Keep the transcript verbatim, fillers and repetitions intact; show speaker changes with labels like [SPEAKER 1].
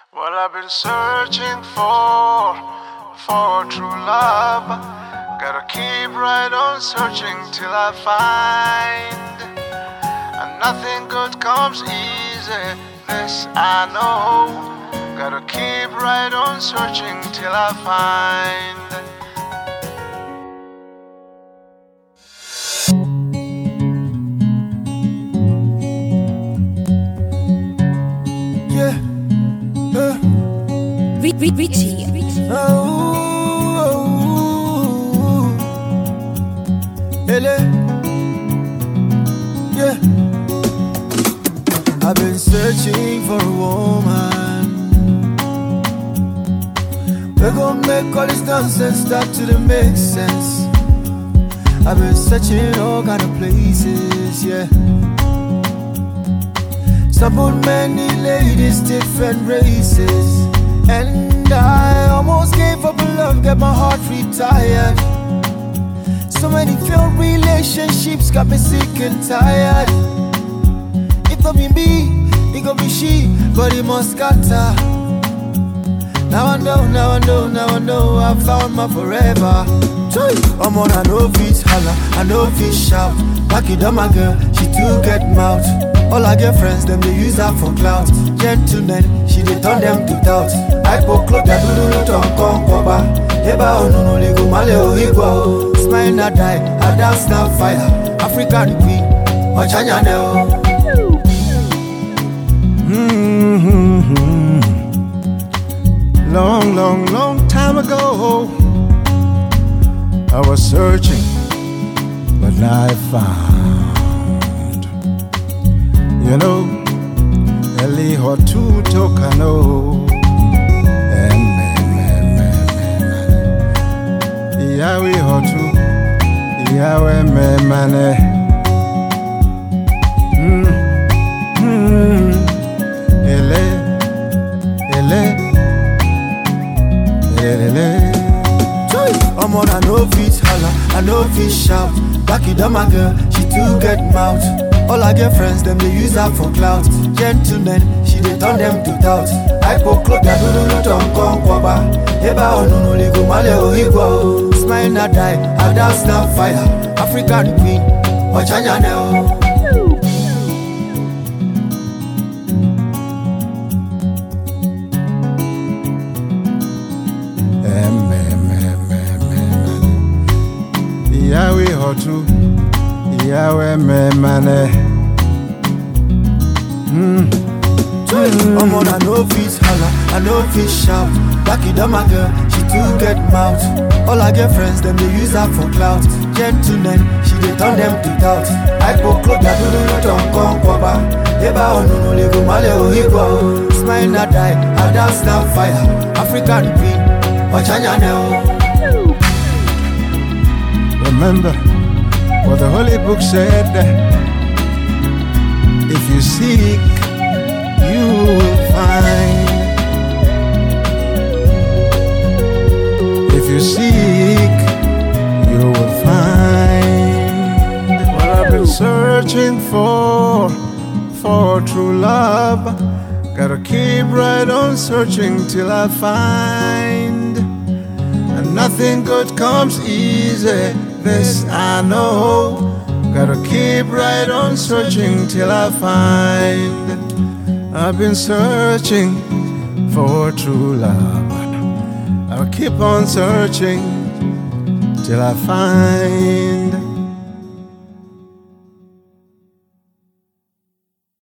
[SPEAKER 1] Well, I've been searching for, for true love. Gotta keep right on searching till I find. And nothing good comes easy, this I know. Gotta keep right on searching till I find.
[SPEAKER 2] Yeah. Uh.
[SPEAKER 3] Richie.
[SPEAKER 2] Oh, oh, oh. Ele. Yeah. I've been searching for a woman. We're gonna make all this nonsense start to make sense. I've been searching all kind of places, yeah. Stumbled many ladies, different races. And I almost gave up on love, get my heart retired. So many failed relationships got me sick and tired. It gon' be me, it gon' be she, but it must scatter. Now I know, now I know, now I know I found my forever. I'm on, I know fit holla, I know fit shout. Back it up my girl, she too get mouth. All I get friends, them they use her for clout. Gentlemen, she they turn them to doubt. I put clock that do no turn come cover. Eba oh no no ligo male oh igwa. Smile not die, I dance now fire. African queen, Ochanya neo.
[SPEAKER 1] Mm-hmm. Long, long, long time ago, I was searching, but now I found. You know, Eli Hotu Tokano. Yahweh Hotu, Yahweh Memane. Ele, ele, ele.
[SPEAKER 2] I'm on, I know fit holla, I know fit shout. Back it up my girl, she too get mouth. All I get friends, them they use her for clout. Gentlemen, she they turn them to doubt. I put clock that do no turn come cover. Eba oh no no ligo male oh igwa. Smile not die, I dance now fire. African queen, Ochanya neo.
[SPEAKER 1] Yahweh Hotu, Yahweh Memane. Mm.
[SPEAKER 2] I'm on, I know fit holla, I know fit shout. Back it up my girl, she too get mouth. All I get friends, them they use her for clout. Gentlemen, she they turn them to doubt. I put clock that do no turn come cover. Eba oh no no ligo male oh igwa. Smile not die, I dance now fire. African queen, Ochanya neo.
[SPEAKER 1] Remember what the Holy Book said. If you seek, you will find. If you seek, you will find. Well, I've been searching for, for true love. Gotta keep right on searching till I find. And nothing good comes easy, this I know. Gotta keep right on searching till I find. I've been searching for true love. I'll keep on searching till I find.